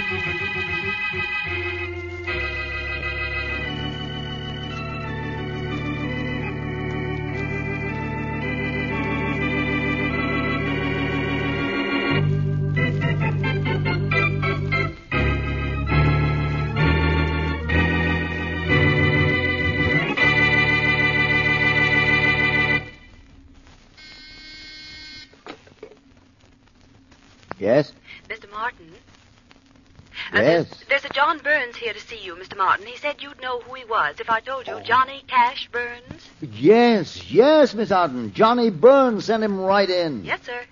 Yes? Mr. Martin? Yes? There's a John Burns here to see you, Mr. Martin. He said you'd know who he was if I told you. Johnny Cash Burns? Yes, Miss Arden. Johnny Burns sent him right in. Yes, sir.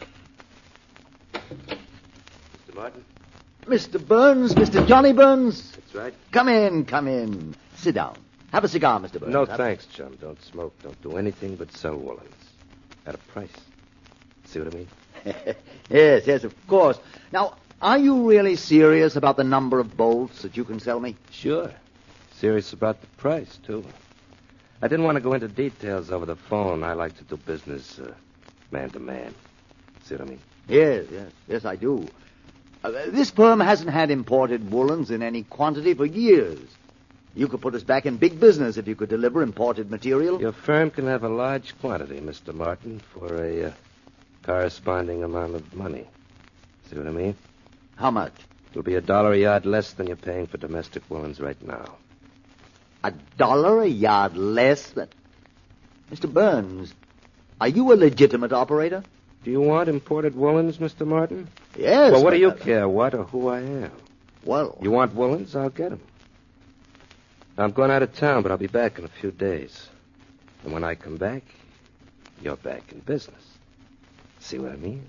Mr. Martin? Mr. Burns, Mr. Johnny Burns. That's right. Come in. Sit down. Have a cigar, Mr. Burns. No, thanks, chum. Don't smoke. Don't do anything but sell woolens. At a price. See what I mean? Yes, of course. Now, are you really serious about the number of bolts that you can sell me? Sure. Serious about the price, too. I didn't want to go into details over the phone. I like to do business man to man. See what I mean? Yes, I do. This firm hasn't had imported woolens in any quantity for years. You could put us back in big business if you could deliver imported material. Your firm can have a large quantity, Mr. Martin, for a corresponding amount of money. See what I mean? How much? It'll be $1 a yard less than you're paying for domestic woolens right now. $1 a yard less than... Mr. Burns, are you a legitimate operator? Do you want imported woolens, Mr. Martin? Yes. Well, what do you care, what or who I am? Well... You want woolens? I'll get them. I'm going out of town, but I'll be back in a few days. And when I come back, you're back in business. See what I mean?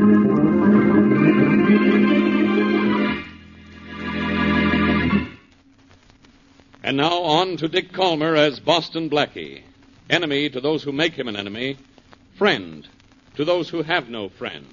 And now on to Dick Calmer as Boston Blackie. Enemy to those who make him an enemy. Friend to those who have no friend.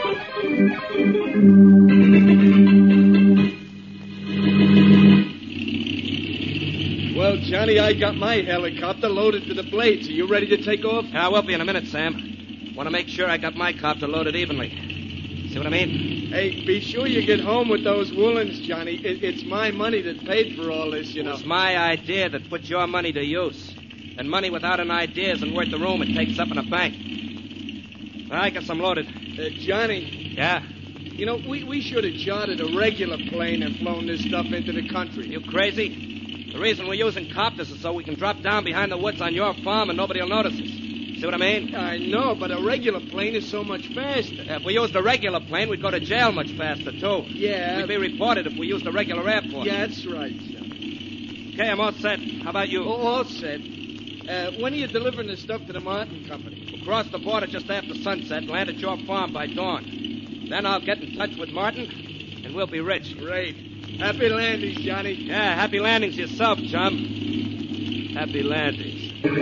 Well, Johnny, I got my helicopter loaded to the blades. Are you ready to take off? I will be in a minute, Sam. Want to make sure I got my copter loaded evenly. See what I mean? Hey, be sure you get home with those woolens, Johnny. It's my money that paid for all this, you know. It's my idea that put your money to use. And money without an idea isn't worth the room it takes up in a bank. I guess I'm loaded. Johnny. Yeah? You know, we should have chartered a regular plane and flown this stuff into the country. You crazy? The reason we're using copters is so we can drop down behind the woods on your farm and nobody will notice us. See what I mean? I know, but a regular plane is so much faster. If we used a regular plane, we'd go to jail much faster, too. Yeah. We'd be reported if we used a regular airport. Yeah, that's right, Johnny. Okay, I'm all set. How about you? All set. When are you delivering the stuff to the Martin Company? We'll cross the border just after sunset and land at your farm by dawn. Then I'll get in touch with Martin, and we'll be rich. Great. Happy landings, Johnny. Yeah, happy landings yourself, chum. Happy landings.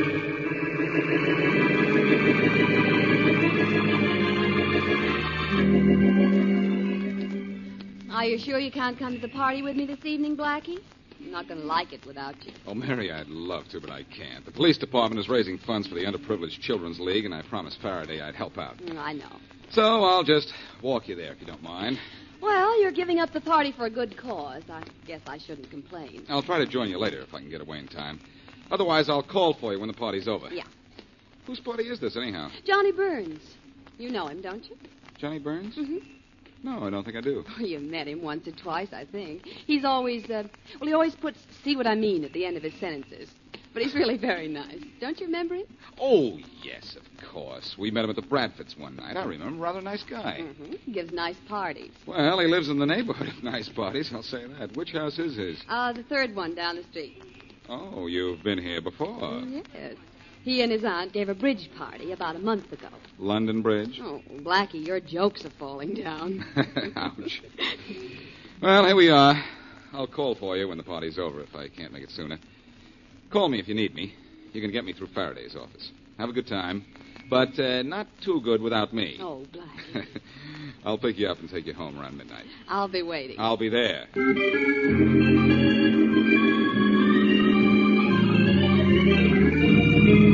Are you sure you can't come to the party with me this evening, Blackie? I'm not going to like it without you. Oh, Mary, I'd love to, but I can't. The police department is raising funds for the Underprivileged Children's League, and I promised Faraday I'd help out. I know. So I'll just walk you there if you don't mind. Well, you're giving up the party for a good cause. I guess I shouldn't complain. I'll try to join you later if I can get away in time. Otherwise, I'll call for you when the party's over. Yeah. Whose party is this, anyhow? Johnny Burns. You know him, don't you? Johnny Burns? Mm-hmm. No, I don't think I do. Oh, you met him once or twice, I think. He's always, he always puts "see what I mean" at the end of his sentences. But he's really very nice. Don't you remember him? Oh, yes, of course. We met him at the Bradfords one night. I remember. Rather nice guy. Mm-hmm. He gives nice parties. Well, he lives in the neighborhood of nice parties, I'll say that. Which house is his? The third one down the street. Oh, you've been here before. Yes. He and his aunt gave a bridge party about a month ago. London Bridge? Oh, Blackie, your jokes are falling down. Ouch. Well, here we are. I'll call for you when the party's over if I can't make it sooner. Call me if you need me. You can get me through Faraday's office. Have a good time. But not too good without me. Oh, Blackie. I'll pick you up and take you home around midnight. I'll be waiting. I'll be there.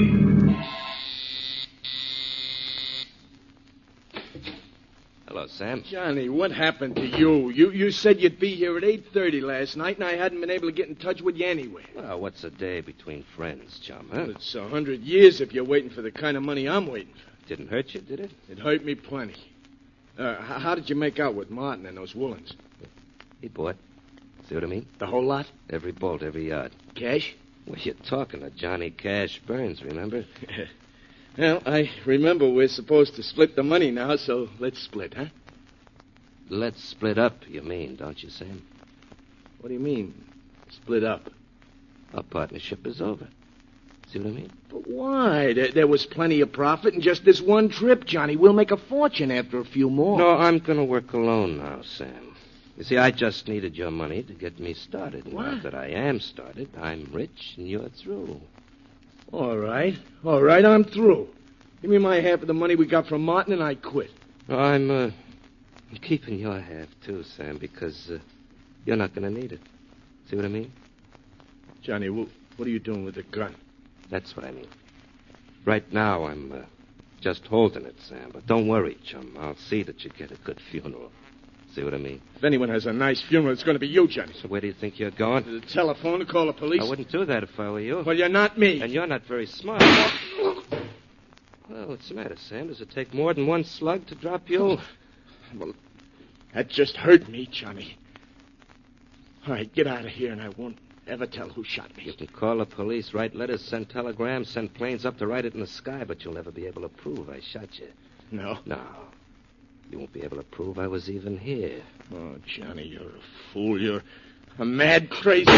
Hello, Sam. Sam. Johnny, what happened to you? You said you'd be here at 8:30 last night, and I hadn't been able to get in touch with you anyway. Well, what's a day between friends, chum, huh? It's 100 years if you're waiting for the kind of money I'm waiting for. Didn't hurt you, did it? It hurt me plenty. How did you make out with Martin and those Woolens? He bought. See what I mean? The whole lot? Every bolt, every yard. Cash? Well, you're talking to Johnny Cash Burns, remember? Well, I remember we're supposed to split the money now, so let's split, huh? Let's split up, you mean, don't you, Sam? What do you mean, split up? Our partnership is over. See what I mean? But why? There was plenty of profit in just this one trip, Johnny. We'll make a fortune after a few more. No, I'm going to work alone now, Sam. You see, I just needed your money to get me started. What? Now that I am started, I'm rich and you're through. All right, I'm through. Give me my half of the money we got from Martin, and I quit. No, I'm keeping your half, too, Sam, because you're not going to need it. See what I mean? Johnny, what are you doing with the gun? That's what I mean. Right now, I'm just holding it, Sam. But don't worry, chum. I'll see that you get a good funeral. See what I mean? If anyone has a nice funeral, it's going to be you, Johnny. So where do you think you're going? To the telephone to call the police? I wouldn't do that if I were you. Well, you're not me. And you're not very smart. Well, what's the matter, Sam? Does it take more than one slug to drop you? Well, that just hurt me, Johnny. All right, get out of here, and I won't ever tell who shot me. You can call the police, write letters, send telegrams, send planes up to write it in the sky, but you'll never be able to prove I shot you. No? No. You won't be able to prove I was even here. Oh, Johnny, you're a fool. You're a mad, crazy...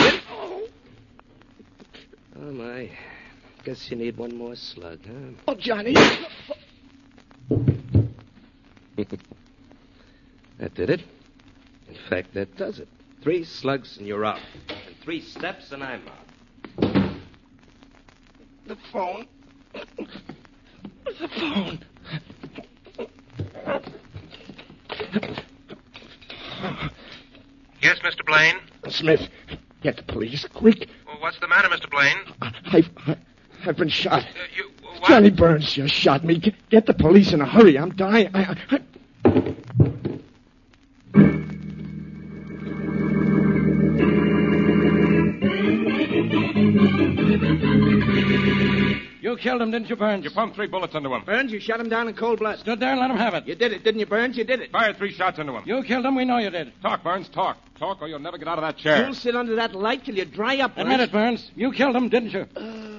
Oh, my. Guess you need one more slug, huh? Oh, Johnny! That did it. In fact, that does it. 3 slugs and you're out. And 3 steps and I'm out. The phone. The phone. Yes, Mr. Blaine? Smith, get the police, quick. Well, what's the matter, Mr. Blaine? I've been shot. What? Johnny Burns just shot me. Get the police in a hurry. I'm dying. You killed him, didn't you, Burns? You pumped 3 bullets into him. Burns, you shot him down in cold blood. Stood there and let him have it. You did it, didn't you, Burns? You did it. Fired 3 shots into him. You killed him. We know you did. Talk, Burns, talk. Talk, or you'll never get out of that chair. You'll sit under that light till you dry up, Burns. Admit it, Burns. You killed him, didn't you?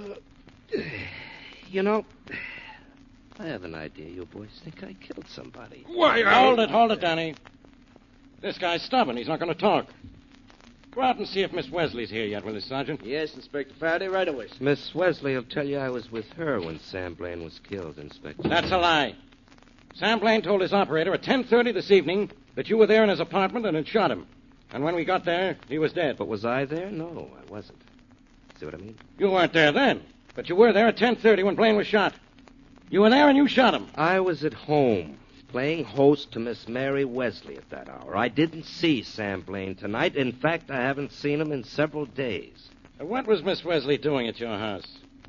You know, I have an idea you boys think I killed somebody. Why, Hold it, Danny. This guy's stubborn. He's not going to talk. Go out and see if Miss Wesley's here yet, will you, Sergeant? Yes, Inspector Faraday, right away. Miss Wesley will tell you I was with her when Sam Blaine was killed, Inspector. That's a lie. Sam Blaine told his operator at 10:30 this evening that you were there in his apartment and had shot him. And when we got there, he was dead. But was I there? No, I wasn't. See what I mean? You weren't there then, but you were there at 10:30 when Blaine was shot. You were there and you shot him. I was at home, playing host to Miss Mary Wesley at that hour. I didn't see Sam Blaine tonight. In fact, I haven't seen him in several days. What was Miss Wesley doing at your house?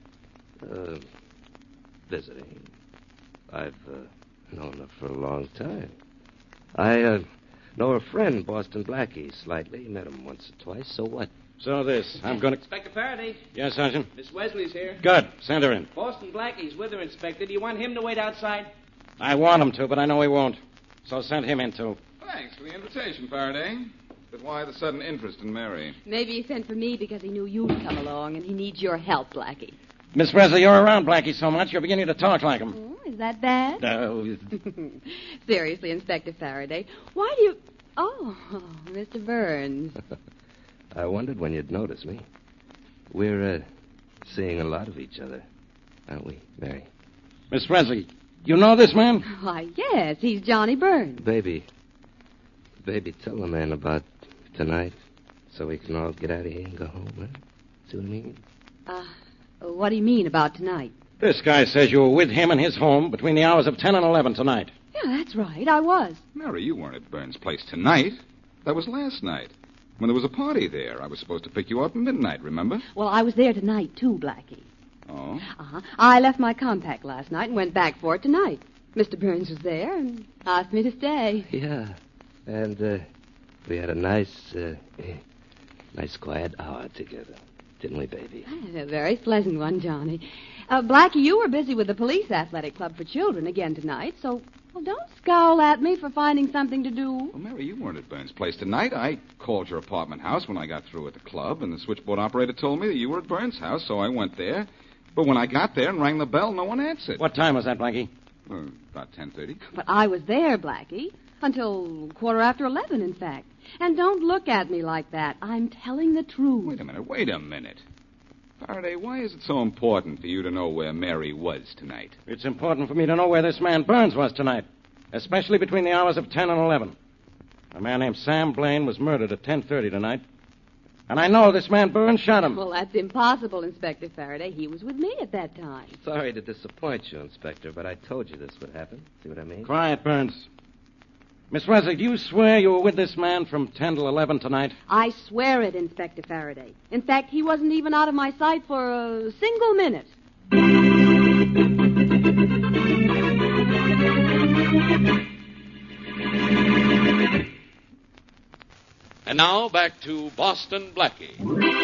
Visiting. I've known her for a long time. I know her friend, Boston Blackie, slightly. Met him once or twice. So what? So this. I'm going to... Inspector Faraday, Yes, Sergeant? Miss Wesley's here. Good. Send her in. Boston Blackie's with her, Inspector. Do you want him to wait outside? I want him to, but I know he won't. So send him in, too. Thanks for the invitation, Faraday. But why the sudden interest in Mary? Maybe he sent for me because he knew you'd come along and he needs your help, Blackie. Miss Wesley, you're around Blackie so much, you're beginning to talk like him. Oh, is that bad? No. Seriously, Inspector Faraday, why do you... Oh, Mr. Burns. I wondered when you'd notice me. We're seeing a lot of each other, aren't we, Mary? Miss Wesley, you know this man? Why, yes, he's Johnny Burns. Baby, tell the man about tonight so we can all get out of here and go home, huh? See what I mean? What do you mean about tonight? This guy says you were with him in his home between the hours of 10 and 11 tonight. Yeah, that's right, I was. Mary, you weren't at Burns' place tonight. That was last night. When there was a party there, I was supposed to pick you up at midnight, remember? Well, I was there tonight, too, Blackie. Oh? Uh-huh. I left my compact last night and went back for it tonight. Mr. Burns was there and asked me to stay. Yeah. And we had a nice quiet hour together. Didn't we, baby? A very pleasant one, Johnny. Blackie, you were busy with the Police Athletic Club for Children again tonight, so don't scowl at me for finding something to do. Well, Mary, you weren't at Burns' place tonight. I called your apartment house when I got through at the club, and the switchboard operator told me that you were at Burns' house, so I went there. But when I got there and rang the bell, no one answered. What time was that, Blackie? About 10:30. But I was there, Blackie, until 11:15, in fact. And don't look at me like that. I'm telling the truth. Wait a minute. Faraday, why is it so important for you to know where Mary was tonight? It's important for me to know where this man Burns was tonight, especially between the hours of 10 and 11. A man named Sam Blaine was murdered at 10:30 tonight. And I know this man Burns shot him. Well, that's impossible, Inspector Faraday. He was with me at that time. Sorry to disappoint you, Inspector, but I told you this would happen. See what I mean? Quiet, Burns. Miss Wesley, do you swear you were with this man from 10 till 11 tonight? I swear it, Inspector Faraday. In fact, he wasn't even out of my sight for a single minute. And now back to Boston Blackie.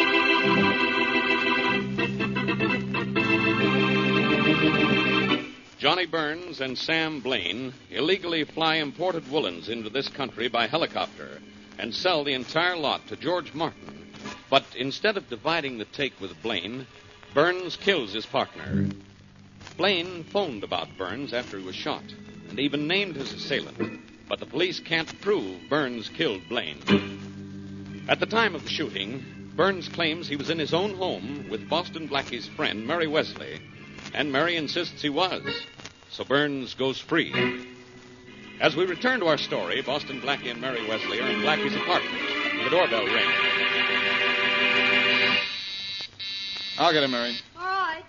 Johnny Burns and Sam Blaine illegally fly imported woolens into this country by helicopter and sell the entire lot to George Martin. But instead of dividing the take with Blaine, Burns kills his partner. Blaine phoned about Burns after he was shot and even named his assailant. But the police can't prove Burns killed Blaine. At the time of the shooting, Burns claims he was in his own home with Boston Blackie's friend, Mary Wesley, and Mary insists he was. So Burns goes free. As we return to our story, Boston Blackie and Mary Wesley are in Blackie's apartment. The doorbell rings. I'll get him, Mary. All right.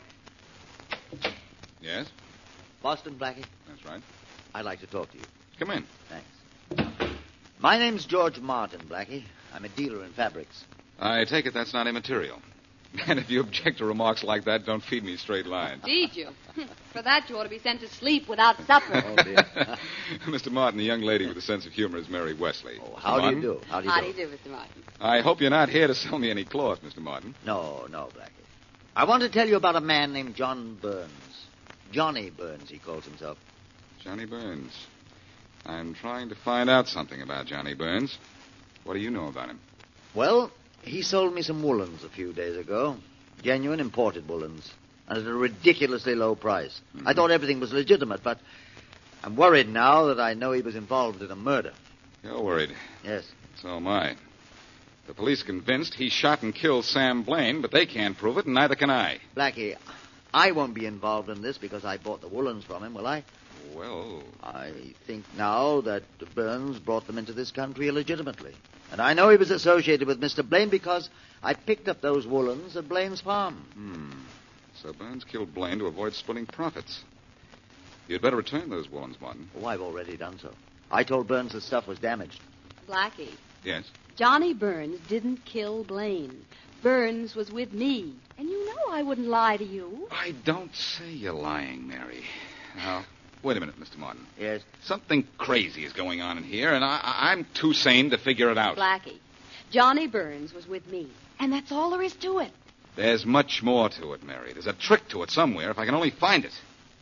Yes? Boston Blackie, That's right. I'd like to talk to you. Come in. Thanks. My name's George Martin, Blackie. I'm a dealer in fabrics. I take it that's not immaterial. And if you object to remarks like that, don't feed me straight lines. Did you? For that, you ought to be sent to sleep without supper. Oh, dear. Mr. Martin, the young lady with a sense of humor is Mary Wesley. Oh, how do you do? How do you do, Mr. Martin? I hope you're not here to sell me any cloth, Mr. Martin. No, Blackie. I want to tell you about a man named John Burns. Johnny Burns, he calls himself. Johnny Burns. I'm trying to find out something about Johnny Burns. What do you know about him? Well, he sold me some woolens a few days ago. Genuine imported woolens. And at a ridiculously low price. I thought everything was legitimate, but I'm worried now that I know he was involved in a murder. You're worried. Yes. So am I. The police are convinced he shot and killed Sam Blaine, but they can't prove it, and neither can I. Blackie, I won't be involved in this because I bought the woolens from him, will I? Well, I think now that Burns brought them into this country illegitimately. And I know he was associated with Mr. Blaine because I picked up those woolens at Blaine's farm. So Burns killed Blaine to avoid splitting profits. You'd better return those woolens, Martin. Oh, I've already done so. I told Burns the stuff was damaged. Blackie, Yes? Johnny Burns didn't kill Blaine. Burns was with me. And you know I wouldn't lie to you. I don't say you're lying, Mary. Now, wait a minute, Mr. Martin. Yes? Something crazy is going on in here, and I'm too sane to figure it out. Blackie, Johnny Burns was with me. And that's all there is to it. There's much more to it, Mary. There's a trick to it somewhere, if I can only find it.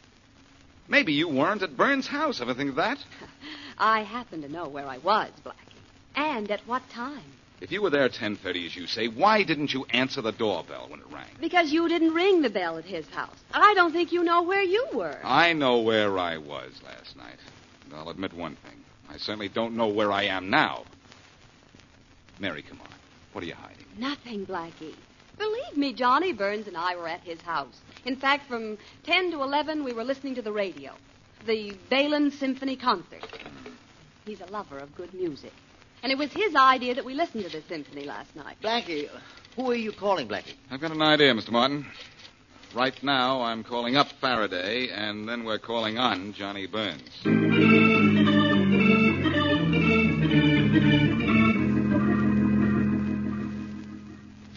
Maybe you weren't at Burns' house. Ever think of that? I happen to know where I was, Blackie. And at what time. If you were there at 10:30, as you say, why didn't you answer the doorbell when it rang? Because you didn't ring the bell at his house. I don't think you know where you were. I know where I was last night. And I'll admit one thing. I certainly don't know where I am now. Mary, come on. What are you hiding? Nothing, Blackie. Believe me, Johnny Burns and I were at his house. In fact, from 10 to 11, we were listening to the radio. The Balin Symphony Concert. He's a lover of good music. And it was his idea that we listened to the symphony last night. Blackie, who are you calling, Blackie? I've got an idea, Mr. Martin. Right now, I'm calling up Faraday, and then we're calling on Johnny Burns.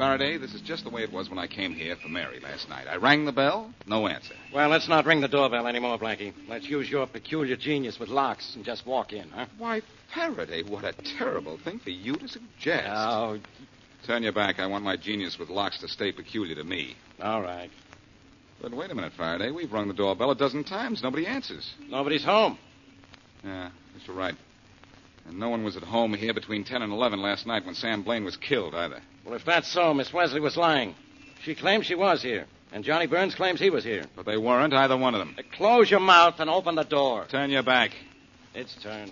Faraday, this is just the way it was when I came here for Mary last night. I rang the bell, no answer. Well, let's not ring the doorbell anymore, Blackie. Let's use your peculiar genius with locks and just walk in, huh? Why, Faraday, what a terrible thing for you to suggest. Oh, Turn your back. I want my genius with locks to stay peculiar to me. all right. But wait a minute, Faraday. We've rung the doorbell a dozen times. Nobody answers. Nobody's home. Yeah, guess you're right. And no one was at home here between 10 and 11 last night when Sam Blaine was killed, either. Well, if that's so, Miss Wesley was lying. She claims she was here, and Johnny Burns claims he was here. But they weren't, either one of them. Close your mouth and open the door. Turn your back. It's turned.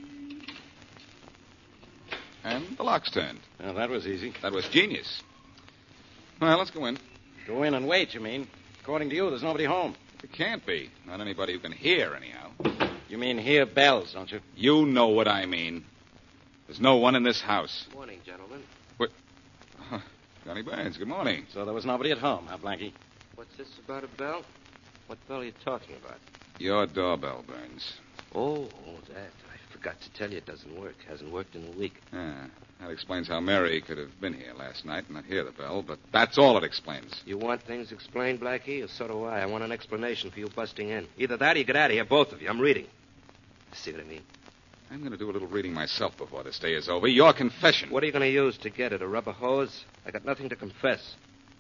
And the lock's turned. Well, that was easy. That was genius. Well, let's go in. Go in and wait, you mean? According to you, there's nobody home. It can't be. Not anybody who can hear, anyhow. You mean hear bells, don't you? You know what I mean. There's no one in this house. Morning, gentlemen. What? Johnny Burns, good morning. So there was nobody at home, huh, Blackie? What's this about a bell? What bell are you talking about? Your doorbell, Burns. Oh, that. I forgot to tell you it doesn't work. Hasn't worked in a week. That explains how Mary could have been here last night and not hear the bell, but that's all it explains. You want things explained, Blackie? Or so do I. I want an explanation for you busting in. Either that or you get out of here, both of you. I'm reading. See what I mean? I'm going to do a little reading myself before this day is over. Your confession. What are you going to use to get it? A rubber hose? I got nothing to confess.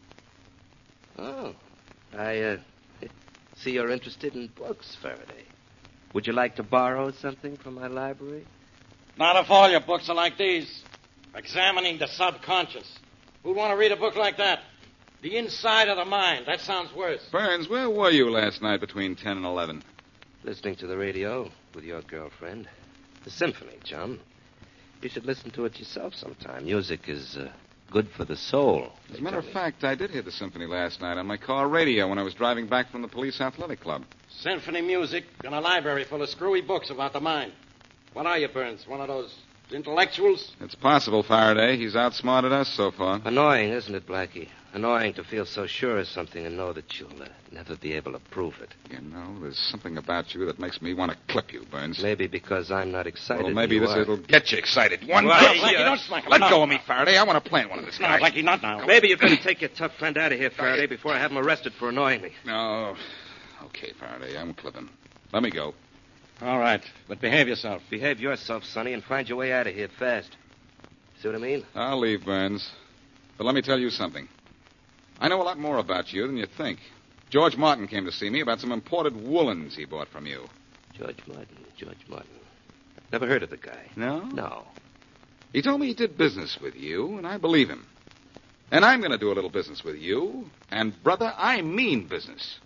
Oh. I see you're interested in books, Faraday. Would you like to borrow something from my library? Not if all your books are like these. Examining the subconscious. Who'd want to read a book like that? The inside of the mind. That sounds worse. Burns, where were you last night between 10 and 11? Listening to the radio with your girlfriend. The symphony, chum. You should listen to it yourself sometime. Music is good for the soul. As a matter of fact, I did hear the symphony last night on my car radio when I was driving back from the police athletic club. Symphony music and a library full of screwy books about the mind. What are you, Burns? One of those intellectuals? It's possible, Faraday. He's outsmarted us so far. Annoying, isn't it, Blackie? Annoying to feel so sure of something and know that you'll never be able to prove it. You know, there's something about you that makes me want to clip you, Burns. Maybe because I'm not excited. Well, maybe it'll get you excited. One Well, day. Blackie, don't smack him. Let No. go of me, Faraday. I want to plant one of this No, guy. Blackie, not now. Maybe you'd better take your tough friend out of here, Faraday, before I have him arrested for annoying me. No. Okay, Faraday, I'm clipping. Let me go. All right, but behave yourself. Behave yourself, Sonny, and find your way out of here fast. See what I mean? I'll leave, Burns. But let me tell you something. I know a lot more about you than you think. George Martin came to see me about some imported woolens he bought from you. George Martin. Never heard of the guy. No? No. He told me he did business with you, and I believe him. And I'm going to do a little business with you. And, brother, I mean business.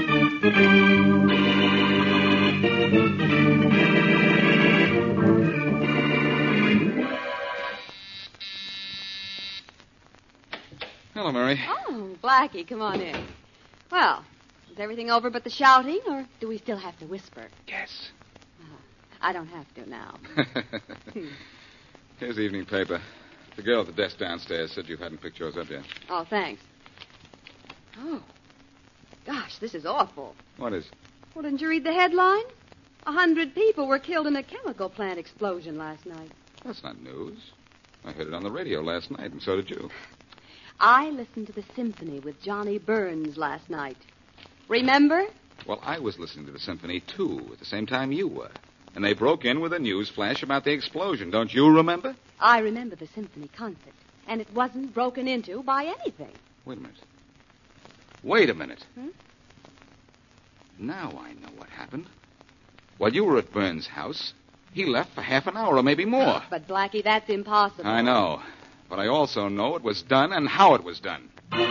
Hello, Mary. Oh, Blackie, come on in. Well, is everything over but the shouting, or do we still have to whisper? Yes. I don't have to now. Here's the evening paper. The girl at the desk downstairs said you hadn't picked yours up yet. Oh, thanks. Oh, gosh, this is awful. What is? Well, didn't you read the headline? 100 people were killed in a chemical plant explosion last night. That's not news. I heard it on the radio last night, and so did you. I listened to the symphony with Johnny Burns last night. Remember? Well, I was listening to the symphony, too, at the same time you were. And they broke in with a news flash about the explosion. Don't you remember? I remember the symphony concert, and it wasn't broken into by anything. Wait a minute. Wait a minute. Hmm? Now I know what happened. While you were at Burns' house, he left for half an hour or maybe more. But, Blackie, that's impossible. I know. But I also know it was done and how it was done.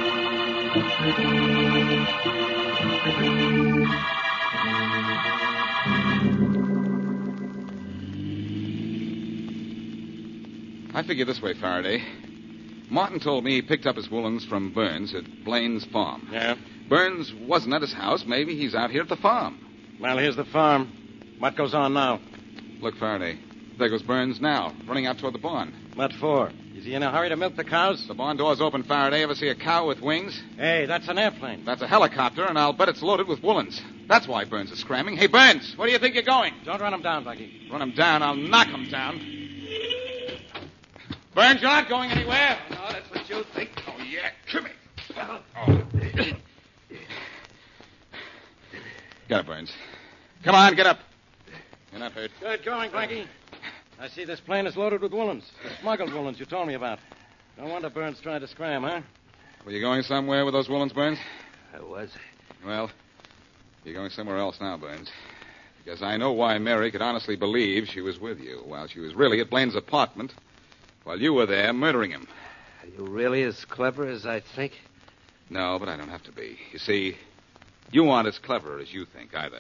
I figure this way, Faraday. Martin told me he picked up his woolens from Burns at Blaine's farm. Yeah? Burns wasn't at his house. Maybe he's out here at the farm. Well, here's the farm. What goes on now? Look, Faraday. There goes Burns now, running out toward the barn. What for? Is he in a hurry to milk the cows? The barn door's open, Faraday. Ever see a cow with wings? Hey, that's an airplane. That's a helicopter, and I'll bet it's loaded with woolens. That's why Burns is scramming. Hey, Burns, where do you think you're going? Don't run him down, Blackie. Run him down. I'll knock him down. Burns, you're not going anywhere. Oh, that's what you think. Oh, Get up, Burns. Come on, get up. You're not hurt. Good going, Blackie. I see this plane is loaded with woolens. The smuggled woolens you told me about. No wonder Burns tried to scram, huh? Were you going somewhere with those woolens, Burns? I was. Well, you're going somewhere else now, Burns. Because I know why Mary could honestly believe she was with you while she was really at Blaine's apartment while you were there murdering him. Are you really as clever as I think? No, but I don't have to be. You see, you aren't as clever as you think either.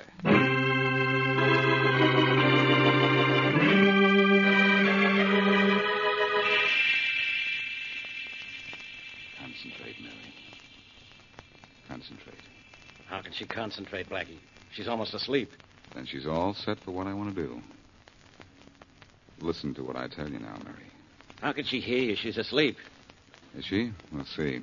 Concentrate, Mary. Concentrate. How can she concentrate, Blackie? She's almost asleep. Then she's all set for what I want to do. Listen to what I tell you now, Mary. How can she hear you? She's asleep. Is she? Let's see.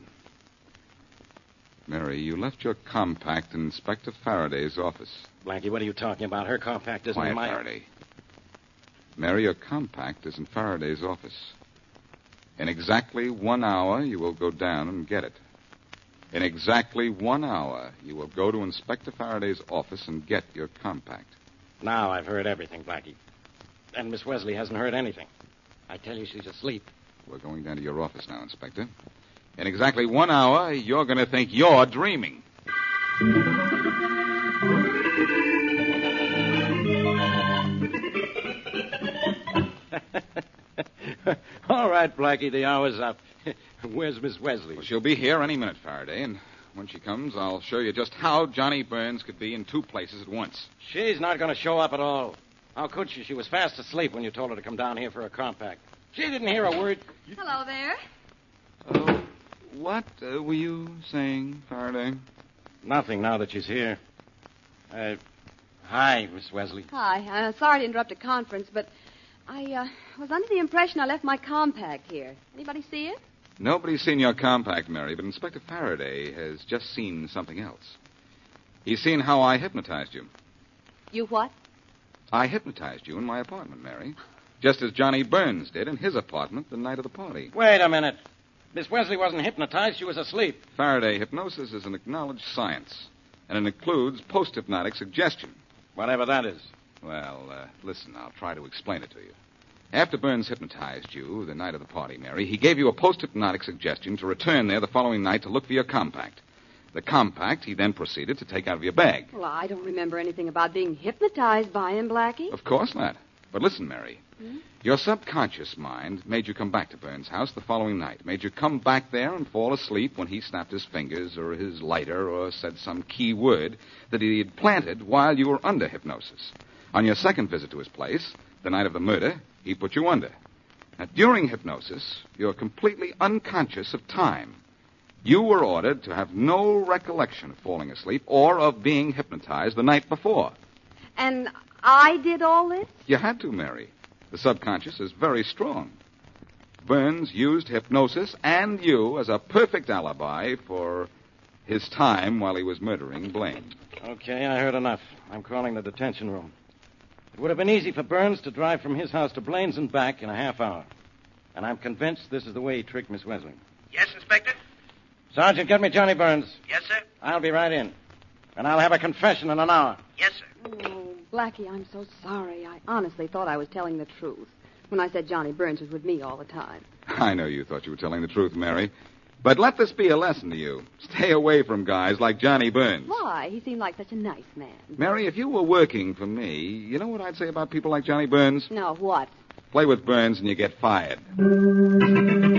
Mary, you left your compact in Inspector Faraday's office. Blackie, what are you talking about? Her compact isn't in my... Faraday. Mary, your compact is in Faraday's office. In exactly 1 hour, you will go down and get it. In exactly 1 hour, you will go to Inspector Faraday's office and get your compact. Now I've heard everything, Blackie. And Miss Wesley hasn't heard anything. I tell you she's asleep. We're going down to your office now, Inspector. In exactly 1 hour, you're going to think you're dreaming. All right, Blackie, the hour's up. Where's Miss Wesley? Well, she'll be here any minute, Faraday, and when she comes, I'll show you just how Johnny Burns could be in two places at once. She's not going to show up at all. How could she? She was fast asleep when you told her to come down here for a compact. She didn't hear a word. Hello there. What were you saying, Faraday? Nothing now that she's here. Hi, Miss Wesley. Hi. Sorry to interrupt a conference, but I was under the impression I left my compact here. Anybody see it? Nobody's seen your compact, Mary, but Inspector Faraday has just seen something else. He's seen how I hypnotized you. You what? I hypnotized you in my apartment, Mary. Just as Johnny Burns did in his apartment the night of the party. Wait a minute. Miss Wesley wasn't hypnotized. She was asleep. Faraday, hypnosis is an acknowledged science, and it includes post-hypnotic suggestion. Whatever that is. Well, listen, I'll try to explain it to you. After Burns hypnotized you the night of the party, Mary, he gave you a post-hypnotic suggestion to return there the following night to look for your compact. The compact he then proceeded to take out of your bag. Well, I don't remember anything about being hypnotized by him, Blackie. Of course not. But listen, Mary. Your subconscious mind made you come back to Burns' house the following night, made you come back there and fall asleep when he snapped his fingers or his lighter or said some key word that he had planted while you were under hypnosis. On your second visit to his place, the night of the murder, he put you under. Now, during hypnosis, you're completely unconscious of time. You were ordered to have no recollection of falling asleep or of being hypnotized the night before. And I did all this? You had to, Mary. The subconscious is very strong. Burns used hypnosis and you as a perfect alibi for his time while he was murdering Blaine. Okay, I heard enough. I'm calling the detention room. It would have been easy for Burns to drive from his house to Blaine's and back in a half hour. And I'm convinced this is the way he tricked Miss Wesley. Yes, Inspector? Sergeant, get me Johnny Burns. Yes, sir? I'll be right in. And I'll have a confession in an hour. Yes, sir. Oh, Blackie, I'm so sorry. I honestly thought I was telling the truth when I said Johnny Burns was with me all the time. I know you thought you were telling the truth, Mary. But let this be a lesson to you. Stay away from guys like Johnny Burns. Why? He seemed like such a nice man. Mary, if you were working for me, you know what I'd say about people like Johnny Burns? No, what? Play with Burns and you get fired.